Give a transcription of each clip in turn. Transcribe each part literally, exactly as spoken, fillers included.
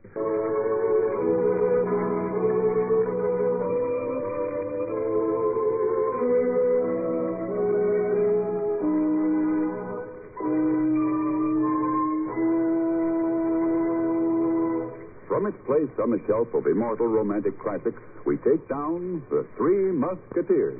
From its place on the shelf of immortal romantic classics, we take down The Three Musketeers.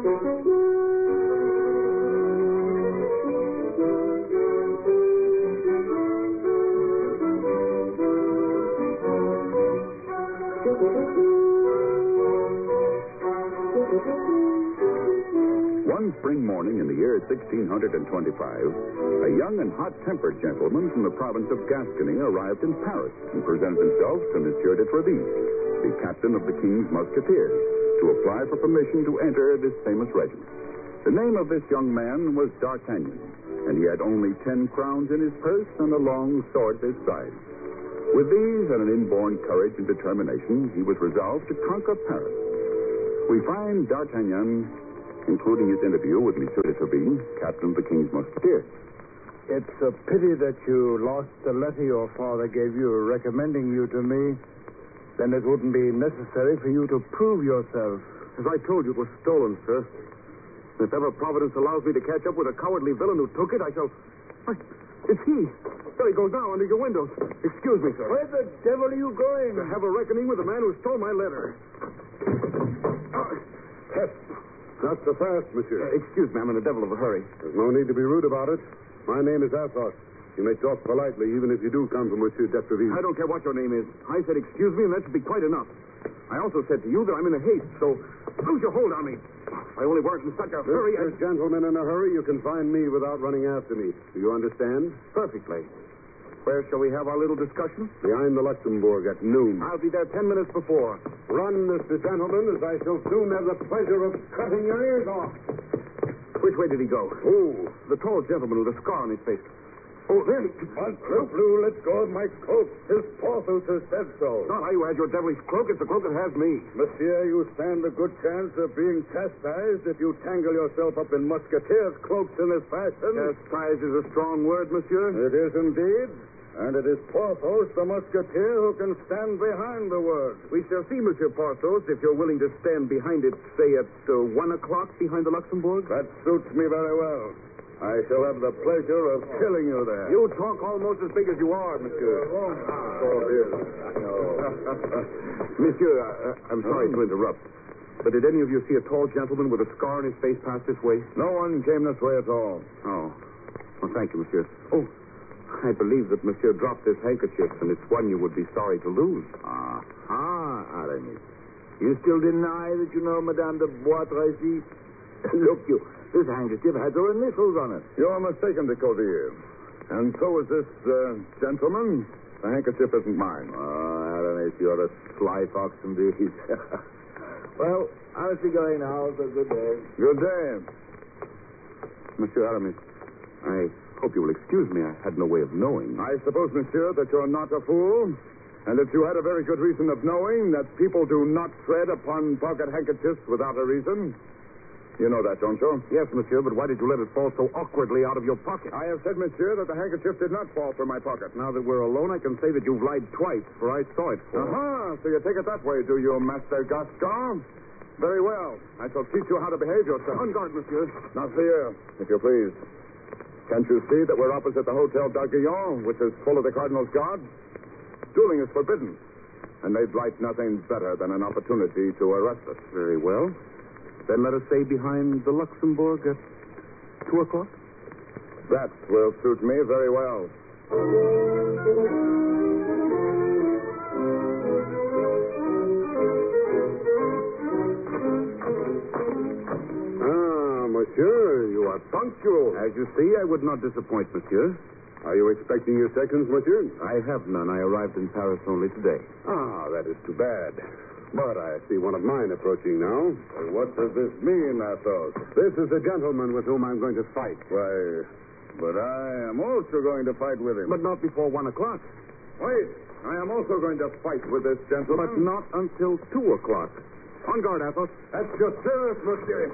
One spring morning in the year sixteen twenty-five, a young and hot-tempered gentleman from the province of Gascony arrived in Paris and presented himself to Monsieur de Treville, the captain of the King's Musketeers, to apply for permission to enter this famous regiment. The name of this young man was D'Artagnan, and he had only ten crowns in his purse and a long sword at his side. With these and an inborn courage and determination, he was resolved to conquer Paris. We find D'Artagnan, including his interview with Monsieur de Treville, captain of the King's Musketeers. It's a pity that you lost the letter your father gave you recommending you to me. Then it wouldn't be necessary for you to prove yourself. As I told you, it was stolen, sir. If ever Providence allows me to catch up with a cowardly villain who took it, I shall... Why, it's he. There he goes now, under your windows. Excuse me, sir. Where the devil are you going? To have a reckoning with the man who stole my letter. Yes. Not so fast, monsieur. Uh, excuse me, I'm in a devil of a hurry. There's no need to be rude about it. My name is Athos. You may talk politely, even if you do come from Monsieur de Treville. I don't care what your name is. I said excuse me, and that should be quite enough. I also said to you that I'm in a haste, so lose your hold on me. If I only weren't in such a hurry, Mister I... Gentleman in a hurry, you can find me without running after me. Do you understand? Perfectly. Where shall we have our little discussion? Behind the Luxembourg at noon. I'll be there ten minutes before. Run, Mister Gentleman, as I shall soon have the pleasure of cutting your ears off. Which way did he go? Who? The tall gentleman with a scar on his face. Oh, there he... Monsieur Blue, let go of my cloak. His Porthos has said so. Not I who has your devilish cloak. It's the cloak that has me. Monsieur, you stand a good chance of being chastised if you tangle yourself up in musketeers' cloaks in this fashion. Chastised is a strong word, monsieur. It is indeed. And it is Porthos, the musketeer, who can stand behind the word. We shall see, Monsieur Porthos, if you're willing to stand behind it, say, at uh, one o'clock behind the Luxembourg. That suits me very well. I shall have the pleasure of killing you there. You talk almost as big as you are, monsieur. So it is. Monsieur, uh, I'm sorry to interrupt, but did any of you see a tall gentleman with a scar on his face pass this way? No one came this way at all. Oh. Well, thank you, monsieur. Oh, I believe that monsieur dropped his handkerchief, and it's one you would be sorry to lose. Ah, ah, Aramis. You still deny that you know Madame de Bois Tracy? Look, you, this handkerchief has her initials on it. You're mistaken, de Covier. And so is this uh, gentleman. The handkerchief isn't mine. Oh, Aramis, you're a sly fox indeed. Well, I must be going now, so good day. Good day. Monsieur Aramis, I hope you will excuse me. I had no way of knowing. I suppose, monsieur, that you're not a fool, and that you had a very good reason of knowing that people do not tread upon pocket handkerchiefs without a reason. You know that, don't you? Yes, monsieur, but why did you let it fall so awkwardly out of your pocket? I have said, monsieur, that the handkerchief did not fall from my pocket. Now that we're alone, I can say that you've lied twice, for I saw it fall. Uh-huh. So you take it that way, do you, Master Gascon? Very well. I shall teach you how to behave yourself. On guard, monsieur. Now, here, if you please. Can't you see that we're opposite the Hotel d'Arguillon, which is full of the Cardinal's guards? Dueling is forbidden, and they'd like nothing better than an opportunity to arrest us. Very well. Then let us say behind the Luxembourg at two o'clock. That will suit me very well. Ah, monsieur, you are punctual. As you see, I would not disappoint, monsieur. Are you expecting your seconds, monsieur? I have none. I arrived in Paris only today. Ah, that is too bad. But I see one of mine approaching now. Well, what does this mean, Athos? This is the gentleman with whom I'm going to fight. Why, but I am also going to fight with him. But not before one o'clock. Wait, I am also going to fight with this gentleman. But not until two o'clock. On guard, Athos. That's your service, monsieur.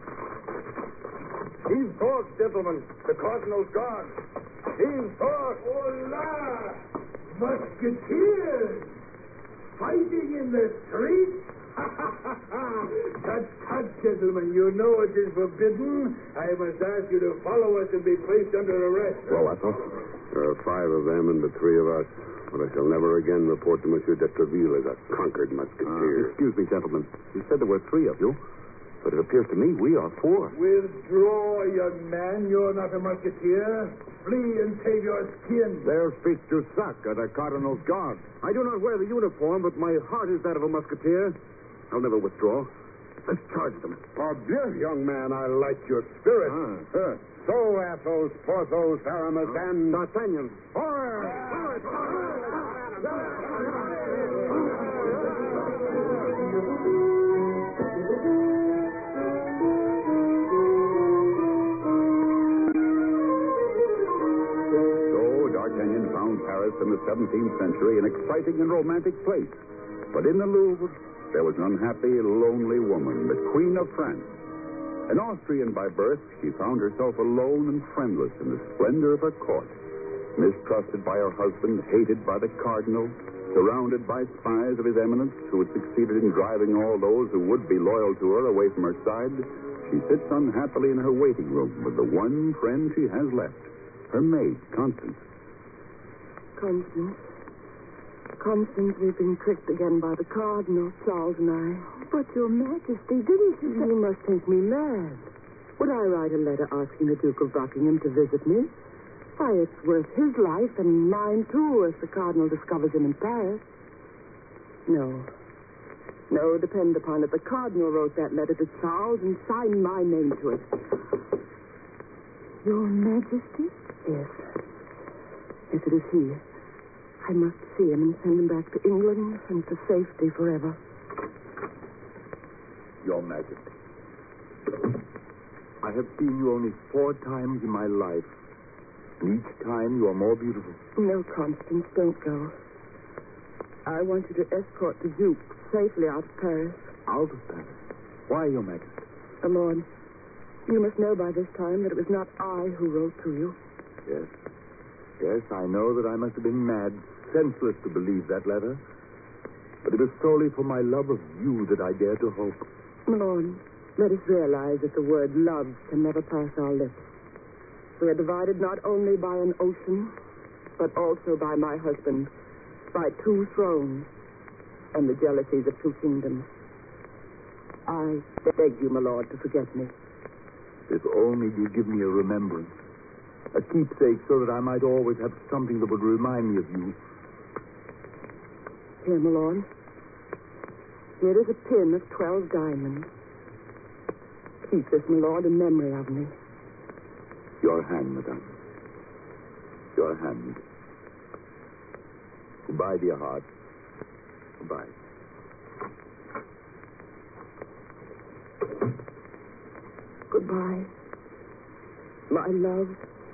He's forth, gentlemen. The Cardinal's guard. He's forth. Hola! Musketeers! Fighting in the street? Tut, tut, gentlemen. You know it is forbidden. I must ask you to follow us and be placed under arrest. Well, Athos? There are five of them and the three of us. But I shall never again report to Monsieur de Treville as a conquered musketeer. Uh, excuse me, gentlemen. You said there were three of you. But it appears to me we are four. Withdraw, young man. You're not a musketeer. Flee and save your skin. Their feet to suck are the Cardinal's guards. I do not wear the uniform, but my heart is that of a musketeer. I'll never withdraw. Let's charge them. Pardieu, young man, I like your spirit. Ah. Huh. So, Athos, Porthos, Aramis, Uh, and... D'Artagnan. Fire! D'Artagnan found Paris in the seventeenth century an exciting and romantic place. But in the Louvre, there was an unhappy, lonely woman, the Queen of France. An Austrian by birth, she found herself alone and friendless in the splendor of her court. Mistrusted by her husband, hated by the cardinal, surrounded by spies of his eminence who had succeeded in driving all those who would be loyal to her away from her side, she sits unhappily in her waiting room with the one friend she has left, her maid, Constance. Constance. Constance, we've been tricked again by the Cardinal, Charles and I. But, Your Majesty, didn't you say... You must think me mad. Would I write a letter asking the Duke of Buckingham to visit me? Why, it's worth his life and mine, too, if the Cardinal discovers him in Paris. No. No, depend upon it. The Cardinal wrote that letter to Charles and signed my name to it. Your Majesty? Yes. Yes, it is he. I must see him and send him back to England and to safety forever. Your Majesty, I have seen you only four times in my life. And each time you are more beautiful. No, Constance, don't go. I want you to escort the Duke safely out of Paris. Out of Paris? Why, Your Majesty? Uh, Lord, you must know by this time that it was not I who wrote to you. Yes. Yes, I know that I must have been mad, senseless to believe that letter. But it was solely for my love of you that I dare to hope. Lord, let us realize that the word love can never pass our lips. We are divided not only by an ocean, but also by my husband, by two thrones, and the jealousies of two kingdoms. I beg you, my lord, to forget me. If only you give me a remembrance. A keepsake so that I might always have something that would remind me of you. Here, my lord. Here is a pin of twelve diamonds. Keep this, my lord, in memory of me. Your hand, madame. Your hand. Goodbye, dear heart. Goodbye. Goodbye, my love.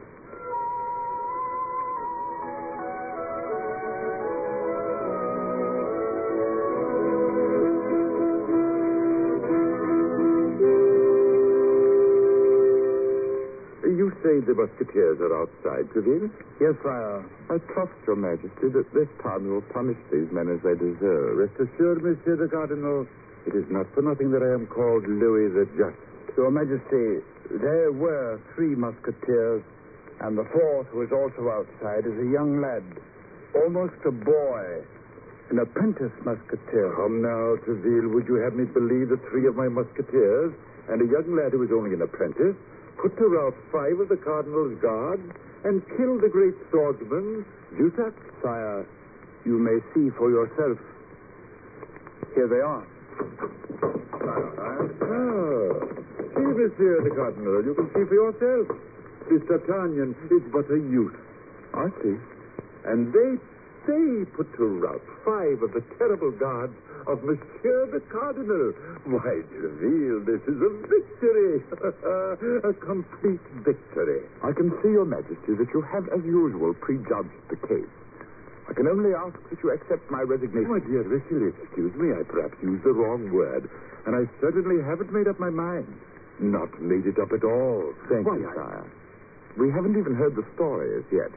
You say the musketeers are outside, Treville? Yes, sire. I trust, Your Majesty, that this time you will punish these men as they deserve. Rest assured, Monsieur the Cardinal, it is not for nothing that I am called Louis the Just. Your Majesty, there were three musketeers, and the fourth, who is also outside, is a young lad, almost a boy, an apprentice musketeer. Come now, Treville, would you have me believe that three of my musketeers and a young lad who is only an apprentice put to rout five of the Cardinal's guards and kill the great swordsman, Jussac? Sire, you may see for yourself. Here they are. Ah, see, Monsieur the Cardinal, you can see for yourself. This D'Artagnan is but a youth. I see. And they, they put to rout five of the terrible guards of Monsieur the Cardinal. Why, Treville, this is a victory. A complete victory. I can see, Your Majesty, that you have, as usual, prejudged the case. I can only ask that you accept my resignation. My dear, if you'll excuse me, I perhaps used the wrong word, and I certainly haven't made up my mind. Not made it up at all. Thank Why, you, I... sire. We haven't even heard the story as yet.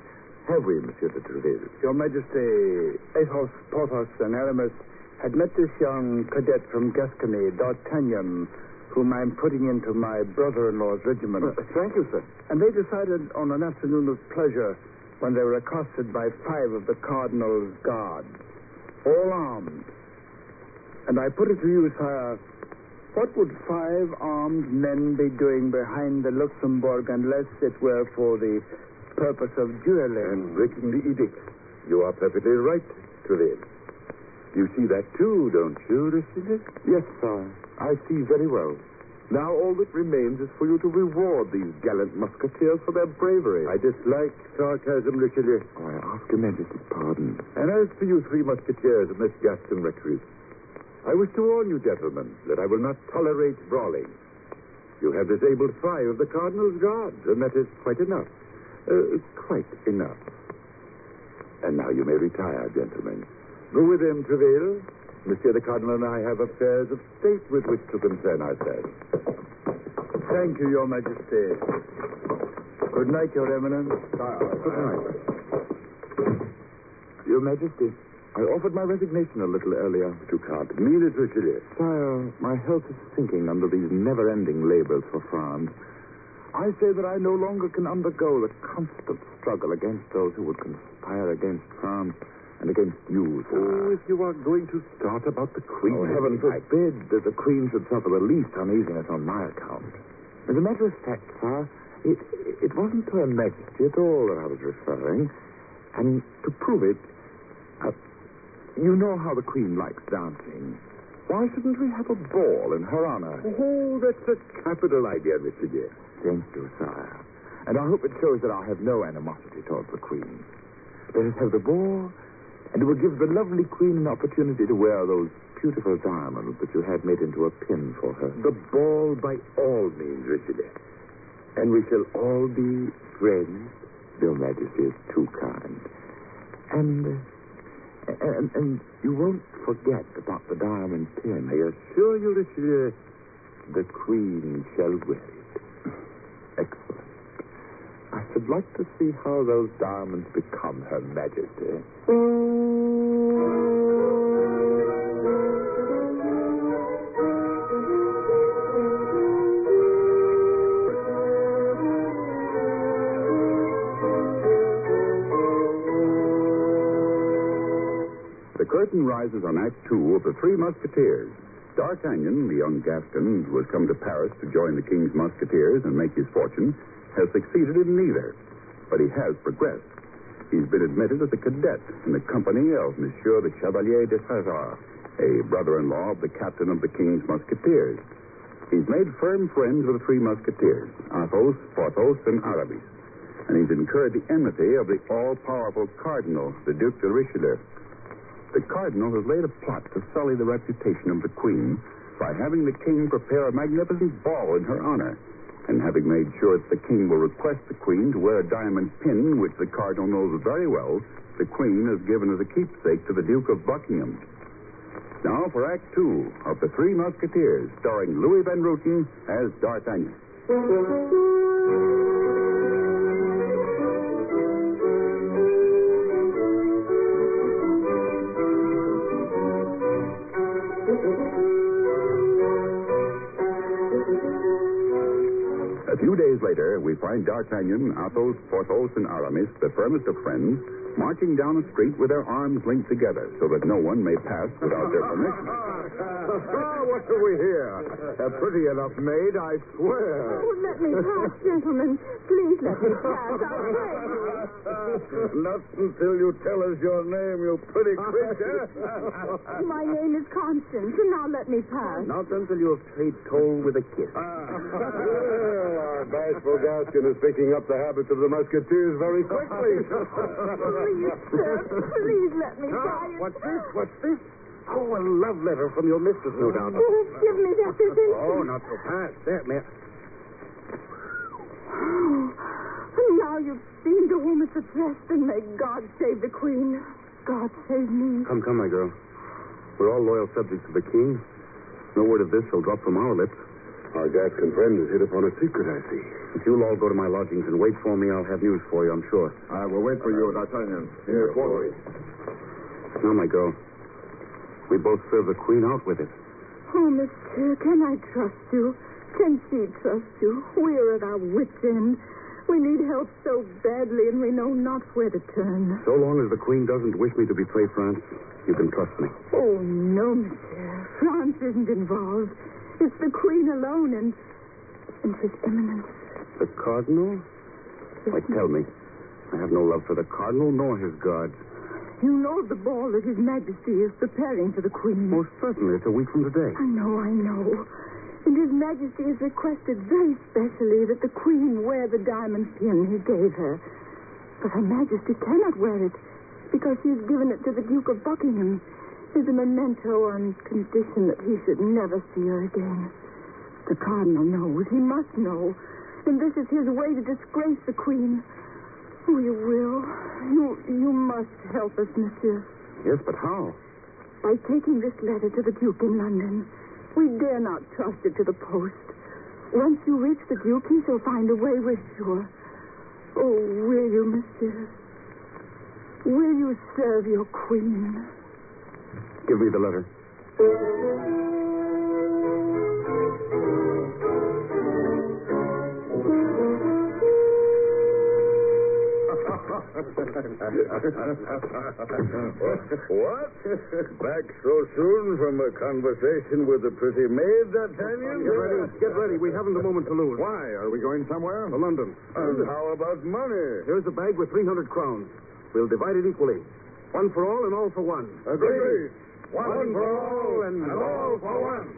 have we, Monsieur de Treville? Your Majesty, Athos, Porthos, and Aramis had met this young cadet from Gascony, D'Artagnan, whom I'm putting into my brother-in-law's regiment. Uh, thank you, sir. And they decided on an afternoon of pleasure when they were accosted by five of the Cardinal's guards, all armed. And I put it to you, sire, what would five armed men be doing behind the Luxembourg unless it were for the purpose of dueling? And breaking the edict. You are perfectly right, Treville. You see that too, don't you, Richelieu? Yes, sir. I see very well. Now all that remains is for you to reward these gallant musketeers for their bravery. I dislike sarcasm, Richelieu. Oh, I ask your Majesty's pardon. And as for you three musketeers in this Gascon recruit, I wish to warn you, gentlemen, that I will not tolerate brawling. You have disabled five of the Cardinal's guards, and that is quite enough. Uh, quite enough. And now you may retire, gentlemen. Go with him, Treville. Monsieur the Cardinal and I have affairs of state with which to concern ourselves. Thank you, Your Majesty. Good night, Your Eminence. Good night. Your Majesty, I offered my resignation a little earlier. But you can't mean it, Richelieu. Sire, my health is sinking under these never-ending labors for France. I say that I no longer can undergo the constant struggle against those who would conspire against France and against you, sir. Oh, if you are going to start about the Queen... Oh, heaven forbid that the Queen should suffer the least uneasiness on my account. As a matter of fact, sir, it, it wasn't to Her Majesty at all that I was referring. And to prove it, uh, you know how the Queen likes dancing. Why shouldn't we have a ball in her honor? Oh, that's a capital idea, Mister Dear. Thank you, sire. And I hope it shows that I have no animosity towards the Queen. Let us have the ball, and it will give the lovely Queen an opportunity to wear those beautiful diamonds that you had made into a pin for her. The ball by all means, Richelieu. And we shall all be friends. Your Majesty is too kind. And, uh, and, and you won't forget about the diamond pin. I assure you, Richelieu, the Queen shall wear it. Excellent. I should like to see how those diamonds become Her Majesty. The curtain rises on Act Two of The Three Musketeers. D'Artagnan, the young Gascon who has come to Paris to join the King's Musketeers and make his fortune, has succeeded in neither. But he has progressed. He's been admitted as a cadet in the company of Monsieur the Chevalier de Trésor, a brother-in-law of the captain of the King's Musketeers. He's made firm friends with the Three Musketeers, Athos, Porthos, and Aramis. And he's incurred the enmity of the all-powerful Cardinal, the Duc de Richelieu. The Cardinal has laid a plot to sully the reputation of the Queen by having the King prepare a magnificent ball in her honor, and having made sure that the King will request the Queen to wear a diamond pin, which the Cardinal knows very well, the Queen has given as a keepsake to the Duke of Buckingham. Now for Act Two of The Three Musketeers, starring Louis Van Rooten as D'Artagnan. A few days later, we find D'Artagnan, Athos, Porthos, and Aramis, the firmest of friends, marching down a street with their arms linked together so that no one may pass without their permission. What do we hear? A pretty enough maid, I swear. Oh, let me pass, gentlemen. Please let me pass. I'll pray. Not until you tell us your name, you pretty creature. My name is Constance, and now let me pass. Not until you have paid toll with a kiss. Well, our bashful Gascon is picking up the habits of the Musketeers very quickly. Please, sir, please let me pass. What's this? What's this? Oh, a love letter from your mistress, no doubt. Oh, give me that this instant. Oh, not so fast. There, may I... Oh, now you've seen to whom it's addressed, and may God save the Queen. God save me. Come, come, my girl. We're all loyal subjects of the King. No word of this shall drop from our lips. Our Gascon friend has hit upon a secret, I see. If you'll all go to my lodgings and wait for me, I'll have news for you, I'm sure. I will wait for you, D'Artagnan. Here, quarterly. Now, my girl, we both serve the Queen out with it. Oh, monsieur, can I trust you? Can she trust you? We're at our wits' end. We need help so badly, and we know not where to turn. So long as the Queen doesn't wish me to betray France, you can trust me. Oh, no, monsieur. France isn't involved. It's the Queen alone and, and His Eminence. The Cardinal? Why, tell me. I have no love for the Cardinal nor his guards. You know the ball that His Majesty is preparing for the Queen. Most certainly. It's a week from today. I know, I know. And His Majesty has requested very specially that the Queen wear the diamond pin he gave her. But Her Majesty cannot wear it because she has given it to the Duke of Buckingham as a memento on condition that he should never see her again. The Cardinal knows. He must know. And this is his way to disgrace the Queen. Oh, you will. You, you must help us, monsieur. Yes, but how? By taking this letter to the Duke in London. We dare not trust it to the post. Once you reach the Duke, he shall find a way, we're sure. Oh, will you, monsieur? Will you serve your Queen? Give me the letter. What? Back so soon from a conversation with the pretty maid, D'Artagnan? Get ready. Get ready. We haven't a moment to lose. Why? Are we going somewhere? To London. And how about money? Here's a bag with three hundred crowns. We'll divide it equally. One for all and all for one. Agreed. One, one for all and, and all for one.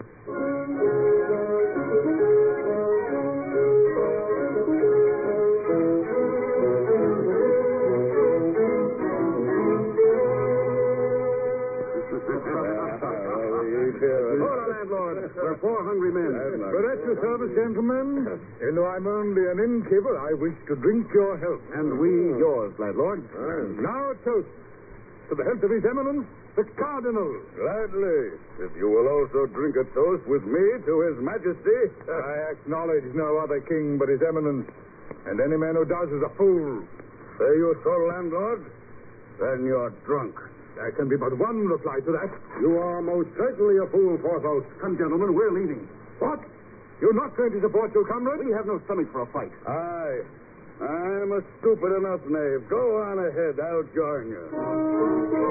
Hold on, landlord. We're four hungry men. But at your service, gentlemen. And though I'm only an innkeeper, I wish to drink your health. And we yours, landlord. Now a toast to the health of His Eminence, the Cardinal. Gladly. If you will also drink a toast with me to His Majesty. I acknowledge no other king but His Eminence. And any man who does is a fool. Say you so, landlord? Then you're drunk. There can be but one reply to that. You are most certainly a fool, Porthos. Come, gentlemen, we're leaving. What? You're not going to support your comrade? We have no stomach for a fight. Aye. I'm a stupid enough knave. Go on ahead. I'll join you.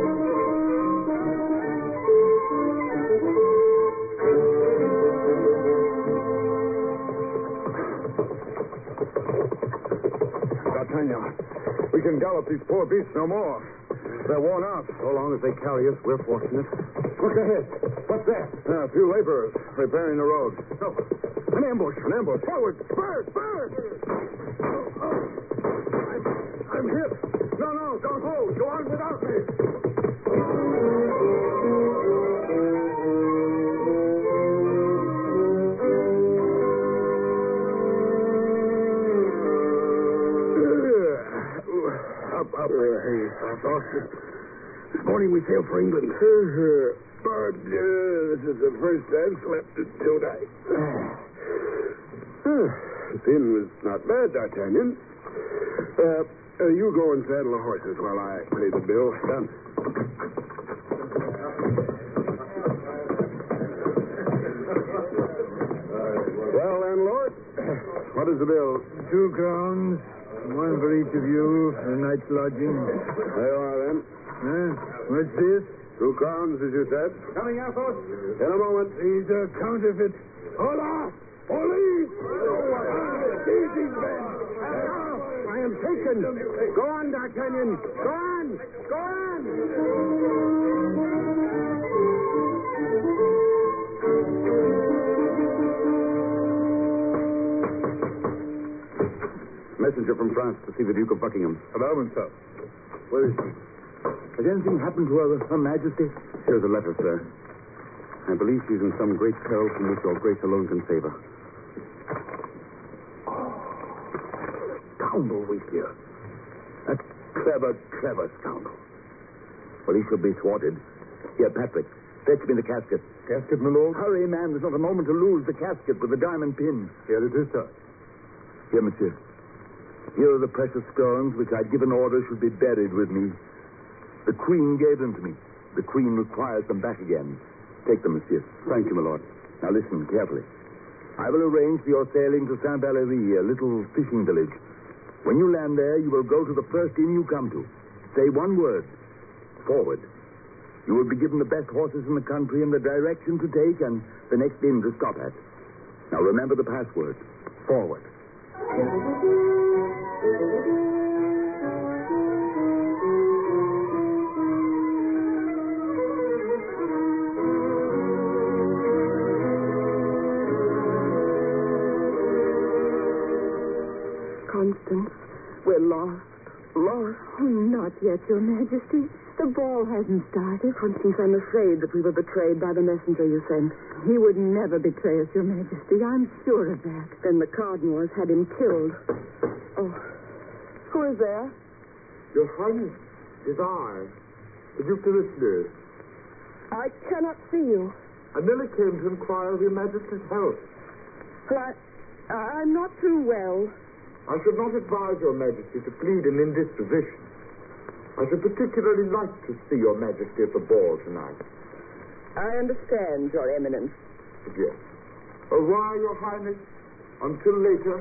D'Artagnan, we can gallop these poor beasts no more. They're worn out. So long as they carry us, we're fortunate. Look ahead. What's that? Uh, a few laborers repairing the road. No. An ambush. An ambush. Forward. Bird. Bird. Oh, oh. I'm, I'm hit. No, no. Don't hold. Go on without me. Up, up. Hey, Porthos. This morning we sailed for England. But uh, this is the first I've slept in two nights. The inn was not bad, D'Artagnan. Uh, uh, you go and saddle the horses while I pay the bill. Done. Well, landlord, what is the bill? Two crowns, one for each of you for a night's lodging. There you are, then. Huh? What's this? Two crowns, as you said. Coming, Athos. In a moment. These are counterfeit. Hola! Police! Seize these men! I am taken. Go on, D'Artagnan. Go on. Go on. Messenger from France to see the Duke of Buckingham. A moment, sir. Where is she? Has anything happened to her, Her Majesty? Here's a letter, sir. I believe she's in some great peril from which your grace alone can save her. Scoundrel we fear. That clever, clever scoundrel. Well, he shall be thwarted. Here, Patrick, fetch me the casket. Casket, my lord? Hurry, man. There's not a moment to lose. The casket with the diamond pin. Here it is, sir. Here, monsieur. Here are the precious stones which I'd given orders should be buried with me. The Queen gave them to me. The Queen requires them back again. Take them, monsieur. Thank you, my lord. Now listen carefully. I will arrange for your sailing to Saint-Valery, a little fishing village. When you land there, you will go to the first inn you come to. Say one word. Forward. You will be given the best horses in the country and the direction to take and the next inn to stop at. Now remember the password. Forward. Constance, we're lost. Lost. Oh, not yet, Your Majesty. The ball hasn't started. Constance, I'm afraid that we were betrayed by the messenger you sent. He would never betray us, Your Majesty. I'm sure of that. Then the Cardinal has had him killed. Oh. Who is there? Your Highness, it is I, the Duke de Richelieu. I cannot see you. I merely came to inquire of Your Majesty's health. Well, I, I'm not too well. I should not advise Your Majesty to plead an indisposition. I should particularly like to see Your Majesty at the ball tonight. I understand, Your Eminence. Yes. Au revoir, Your Highness. Until later.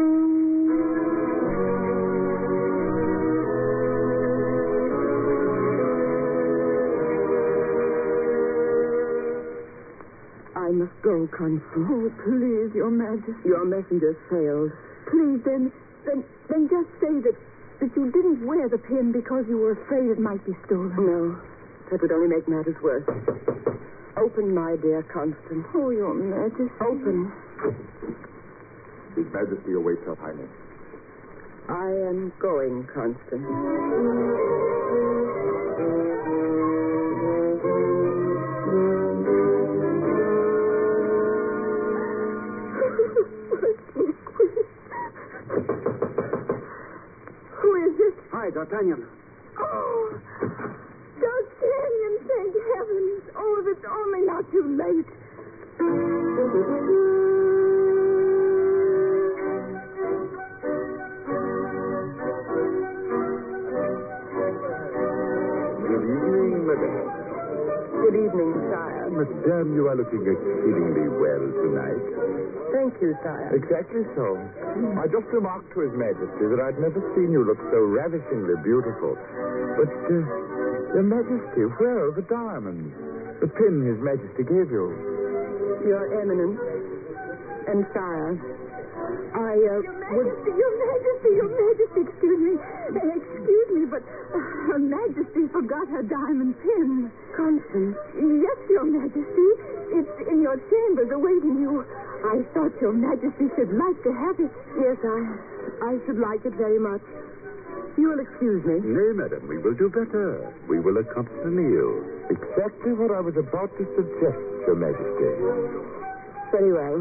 I must go, Constance. Oh, please, Your Majesty. Your messenger's failed. Please, then, then, then just say that, that you didn't wear the pin because you were afraid it might be stolen. No, that would only make matters worse. Open, my dear Constance. Oh, Your Majesty. Open. His Majesty awaits Her Highness. I am going, Constance. Hi, D'Artagnan. Oh, D'Artagnan, thank heavens. Oh, if it's only not too late. Good evening, madame. Good evening, sire. Madame, you are looking exceedingly well tonight. Thank you, sire. Exactly so. I just remarked to His Majesty that I'd never seen you look so ravishingly beautiful. But, uh, Your Majesty, where are the diamonds? The pin His Majesty gave you. Your Eminence and sire, I, uh, Your would... Majesty, Your Majesty, Your Majesty, excuse me. Uh, excuse me, but uh, Her Majesty forgot her diamond pin. Constance. Yes, Your Majesty. It's in your chambers awaiting you. I thought Your Majesty should like to have it. Yes, I, I should like it very much. You will excuse me. Nay, madam, we will do better. We will accompany you. Exactly what I was about to suggest, Your Majesty. Very well.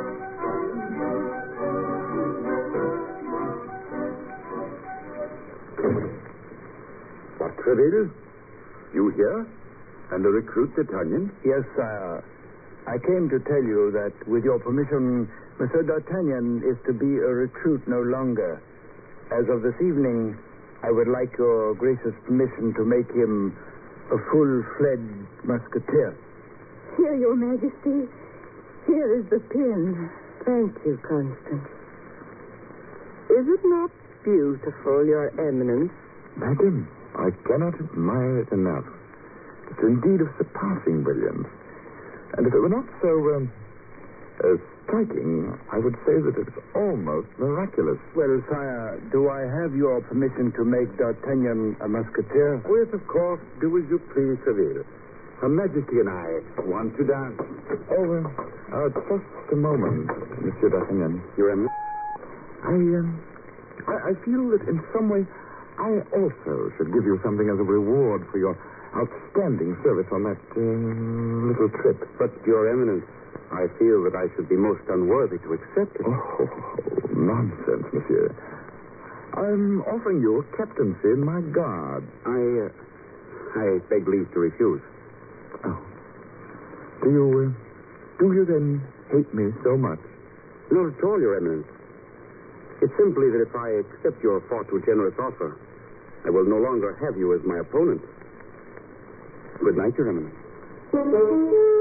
What, Treville? You here? And the recruit, D'Artagnan? Yes, sire. I came to tell you that, with your permission, Monsieur D'Artagnan is to be a recruit no longer. As of this evening, I would like your gracious permission to make him a full-fledged musketeer. Here, Your Majesty. Here is the pin. Thank you, Constance. Is it not beautiful, Your Eminence? Madam, I cannot admire it enough. It's indeed of surpassing brilliance. And if it were not so, um, uh, striking, I would say that it's almost miraculous. Well, sire, do I have your permission to make D'Artagnan a musketeer? Oh, yes, of course. Do as you please, Treville. Her Majesty and I want to dance. Oh, uh, uh, just a moment, Monsieur D'Artagnan. Your Eminence? I, um, I, I feel that in some way I also should give you something as a reward for your outstanding service on that uh, little trip. But, Your Eminence, I feel that I should be most unworthy to accept it. Oh, nonsense, monsieur. I'm offering you a captaincy in my guard. I, uh, I beg leave to refuse. Oh. Do you, uh, do you then hate me so much? Not at all, Your Eminence. It's simply that if I accept your far too generous offer, I will no longer have you as my opponent. Good night, Your Eminence.